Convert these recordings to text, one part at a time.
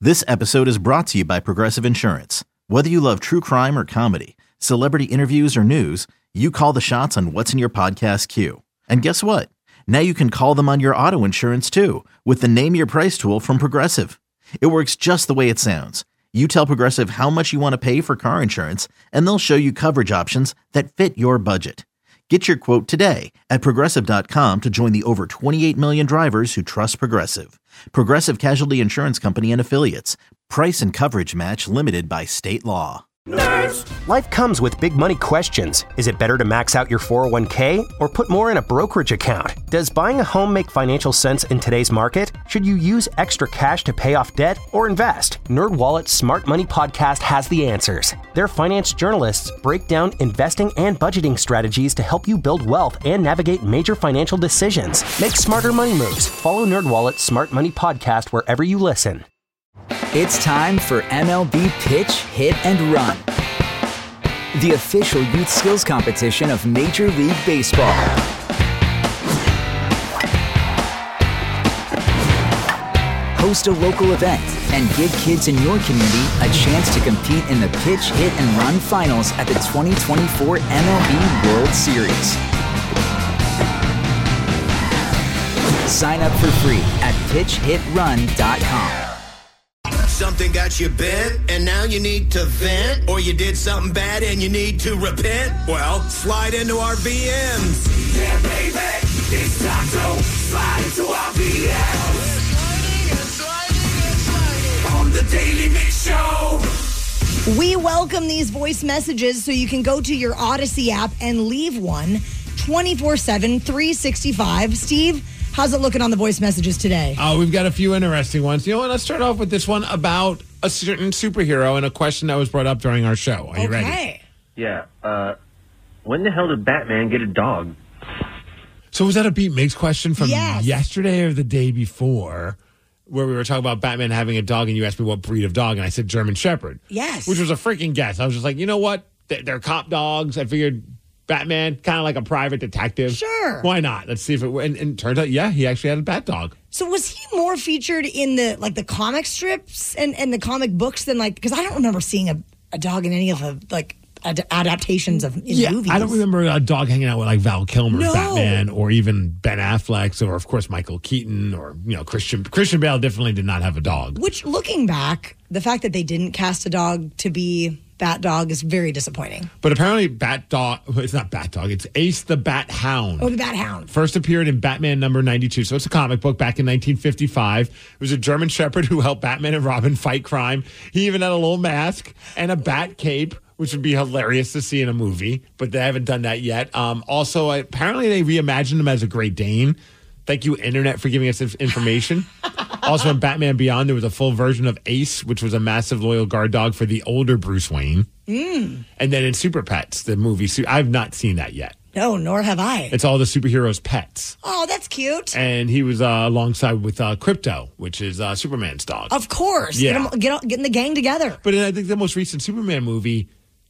This episode is brought to you by Progressive Insurance. Whether you love true crime or comedy, celebrity interviews or news, you call the shots on what's in your podcast queue. And guess what? Now you can call them on your auto insurance too with the Name Your Price tool from Progressive. It works just the way it sounds. You tell Progressive how much you want to pay for car insurance, and they'll show you coverage options that fit your budget. Get your quote today at Progressive.com to join the over 28 million drivers who trust Progressive. Progressive Casualty Insurance Company and Affiliates. Price and coverage match limited by state law. Nerds! Life comes with big money questions. Is it better to max out your 401k or put more in a brokerage account? Does buying a home make financial sense in today's market? Should you use extra cash to pay off debt or invest? NerdWallet's Smart Money Podcast has the answers. Their finance journalists break down investing and budgeting strategies to help you build wealth and navigate major financial decisions. Make smarter money moves. Follow NerdWallet's Smart Money Podcast wherever you listen. It's time for MLB Pitch, Hit, and Run, the official youth skills competition of Major League Baseball. Host a local event and give kids in your community a chance to compete in the Pitch, Hit, and Run finals at the 2024 MLB World Series. Sign up for free at pitchhitrun.com. Something got you bent, and now you need to vent, or you did something bad and you need to repent? Well, slide into our VMs. Yeah, baby, it's time to slide into our VMs. On the Daily Mix Show. We welcome these voice messages so you can go to your Odyssey app and leave one 24/7, 365. Steve, how's it looking on the voice messages today? We've got a few interesting ones. You know what? Let's start off with this one about a certain superhero and a question that was brought up during our show. Are you ready? Yeah. When the hell did Batman get a dog? So was that a Beat Migs question from Yes. yesterday or the day before, where we were talking about Batman having a dog and you asked me what breed of dog, and I said German Shepherd. Yes. Which was a freaking guess. I was just like, you know what? They're cop dogs. I figured Batman, kind of like a private detective. Sure. Why not? Let's see if it... And it turns out, yeah, he actually had a bat dog. So was he more featured in the comic strips and the comic books than because I don't remember seeing a dog in any of the adaptations of movies. I don't remember a dog hanging out with Val Kilmer's No. Batman or even Ben Affleck's or of course Michael Keaton or Christian Bale definitely did not have a dog. Which, looking back, the fact that they didn't cast a dog to be Bat Dog is very disappointing. But apparently Bat Dog, it's not Bat Dog, it's Ace the Bat Hound. Oh, the Bat Hound. First appeared in Batman number 92. So it's a comic book back in 1955. It was a German Shepherd who helped Batman and Robin fight crime. He even had a little mask and a bat cape, which would be hilarious to see in a movie, but they haven't done that yet. Also, apparently they reimagined him as a Great Dane. Thank you, Internet, for giving us this information. Also, in Batman Beyond, there was a full version of Ace, which was a massive loyal guard dog for the older Bruce Wayne. And then in Super Pets, the movie, I've not seen that yet. No, nor have I. It's all the superheroes' pets. Oh, that's cute. And he was alongside with Krypto, which is Superman's dog. Of course. Yeah. Getting the gang together. But I think the most recent Superman movie,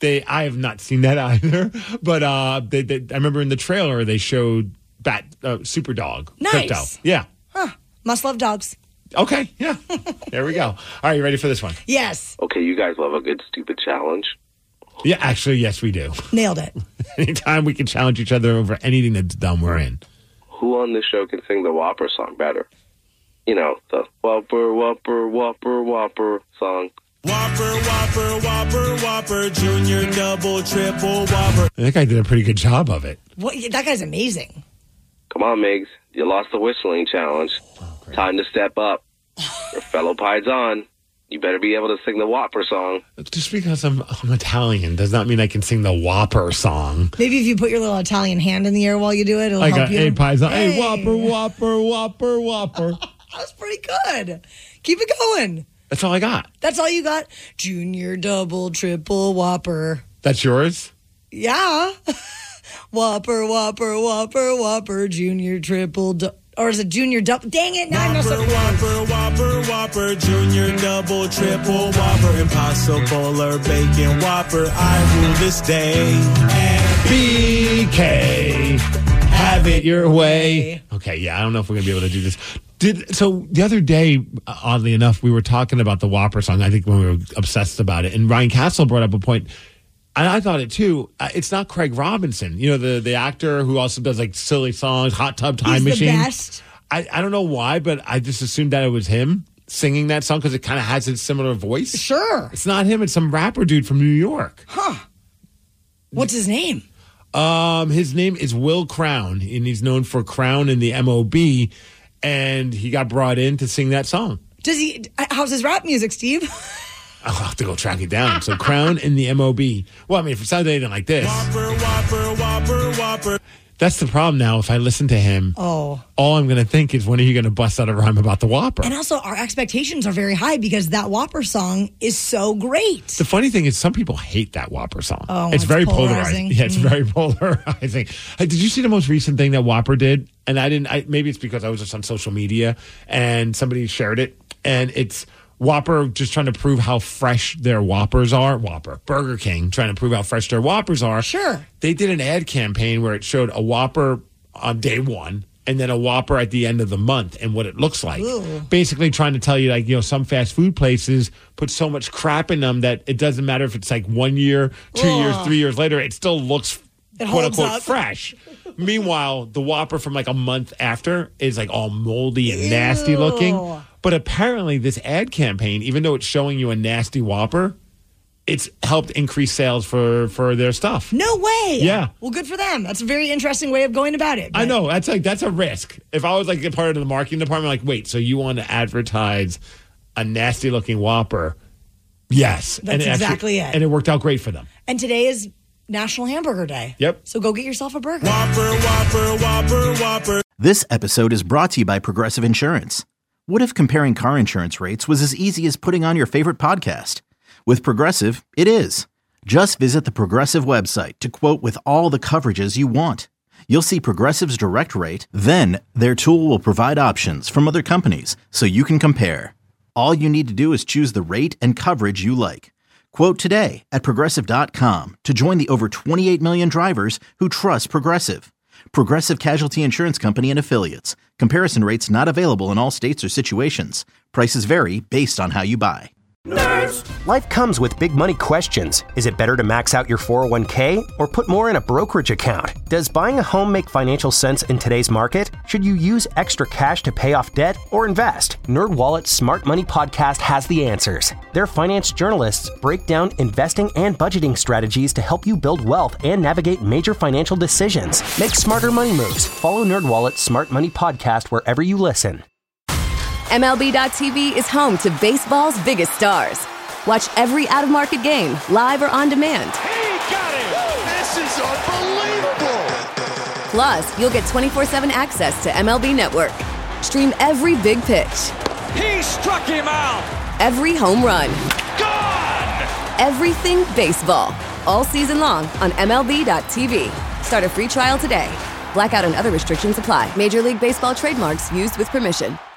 I have not seen that either. But I remember in the trailer they showed Super Dog. Nice. Krypto. Yeah. Huh. Must love dogs. Okay. Yeah. There we go. All right. You ready for this one? Yes. Okay, you guys love a good stupid challenge. Yeah. Actually, yes, we do. Nailed it. Anytime we can challenge each other over anything that's dumb, we're in. Who on this show can sing the Whopper song better? You know, the Whopper, Whopper, Whopper, Whopper song. Whopper, Whopper, Whopper, Whopper, Junior, Double, Triple, Whopper. I think I did a pretty good job of it. What? That guy's amazing. Come on, Migs. You lost the whistling challenge. Time to step up. Your fellow Pied's on. You better be able to sing the Whopper song. Just because I'm Italian does not mean I can sing the Whopper song. Maybe if you put your little Italian hand in the air while you do it, it'll help you. Hey, Paisan. Hey, Whopper, Whopper, Whopper, Whopper. That's pretty good. Keep it going. That's all I got. That's all you got? Junior, double, triple, Whopper. That's yours? Yeah. Whopper, Whopper, Whopper, Whopper, Junior, triple, or is it Junior, double? Dang it. Now Whopper, Whopper, Whopper, Whopper, Junior, Double, Triple, Whopper, Impossible or Bacon Whopper. I rule this day. BK, have it your way. Okay, yeah, I don't know if we're going to be able to do this. So the other day, oddly enough, we were talking about the Whopper song, I think when we were obsessed about it, and Ryan Castle brought up a point, and I thought it too. It's not Craig Robinson, the actor who also does like silly songs, Hot Tub Time Machine. He's the best. I don't know why, but I just assumed that it was him singing that song because it kind of has a similar voice. Sure. It's not him. It's some rapper dude from New York. Huh. What's his name? His name is Will Crown, and he's known for Crown in the MOB. And he got brought in to sing that song. How's his rap music, Steve? I'll have to go track it down. So Crown in the MOB. Well, I mean, if it sounds anything like this. Whopper. That's the problem now. If I listen to him, all I'm going to think is, when are you going to bust out a rhyme about the Whopper? And also, our expectations are very high because that Whopper song is so great. The funny thing is, some people hate that Whopper song. Oh, it's very polarizing. Yeah, it's very polarizing. Did you see the most recent thing that Whopper did? And I didn't. Maybe it's because I was just on social media and somebody shared it. And it's Whopper just trying to prove how fresh their Whoppers are. Burger King trying to prove how fresh their Whoppers are. Sure. They did an ad campaign where it showed a Whopper on day one and then a Whopper at the end of the month and what it looks like. Ooh. Basically trying to tell you, some fast food places put so much crap in them that it doesn't matter if it's like 1 year, 2 years, 3 years later, it still looks quote unquote fresh. Meanwhile, the Whopper from like a month after is like all moldy and nasty looking. But apparently this ad campaign, even though it's showing you a nasty Whopper, it's helped increase sales for their stuff. No way. Yeah. Well, good for them. That's a very interesting way of going about it. I know. That's a risk. If I was like a part of the marketing department, like, wait, so you want to advertise a nasty looking Whopper? Yes. That's exactly it. And it worked out great for them. And today is National Hamburger Day. Yep. So go get yourself a burger. Whopper. This episode is brought to you by Progressive Insurance. What if comparing car insurance rates was as easy as putting on your favorite podcast? With Progressive, it is. Just visit the Progressive website to quote with all the coverages you want. You'll see Progressive's direct rate, then their tool will provide options from other companies so you can compare. All you need to do is choose the rate and coverage you like. Quote today at Progressive.com to join the over 28 million drivers who trust Progressive. Progressive Casualty Insurance Company and Affiliates. Comparison rates not available in all states or situations. Prices vary based on how you buy. Life comes with big money questions. Is it better to max out your 401k or put more in a brokerage account? Does buying a home make financial sense in today's market? Should you use extra cash to pay off debt or invest? NerdWallet's Smart Money Podcast has the answers. Their finance journalists break down investing and budgeting strategies to help you build wealth and navigate major financial decisions. Make smarter money moves. Follow NerdWallet's Smart Money Podcast wherever you listen. MLB.tv is home to baseball's biggest stars. Watch every out-of-market game, live or on demand. He got it! This is unbelievable! Plus, you'll get 24/7 access to MLB Network. Stream every big pitch. He struck him out! Every home run. Gone! Everything baseball. All season long on MLB.tv. Start a free trial today. Blackout and other restrictions apply. Major League Baseball trademarks used with permission.